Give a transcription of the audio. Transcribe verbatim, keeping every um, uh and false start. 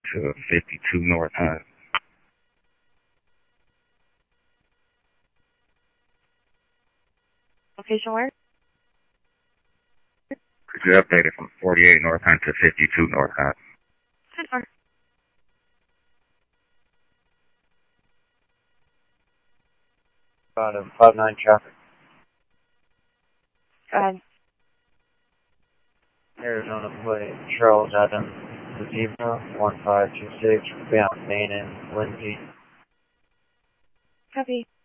to fifty-two North Hunt. Location where? Could you update it from forty-eight North Hunt to fifty-two North Hunt? Sure. Bottom five nine traffic. Go ahead. Arizona plate, Charles Adams, Zebra, one five two six, bound Main and Lindsay. Copy.